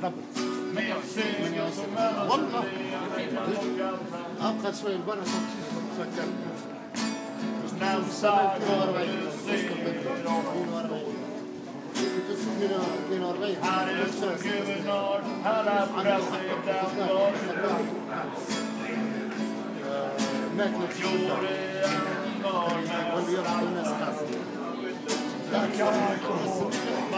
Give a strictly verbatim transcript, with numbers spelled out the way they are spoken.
قبل والله أبقى شوي البنا فكر اثنين وأربعين اثنين وأربعين ماكلة واللي يرعى الناس خاصة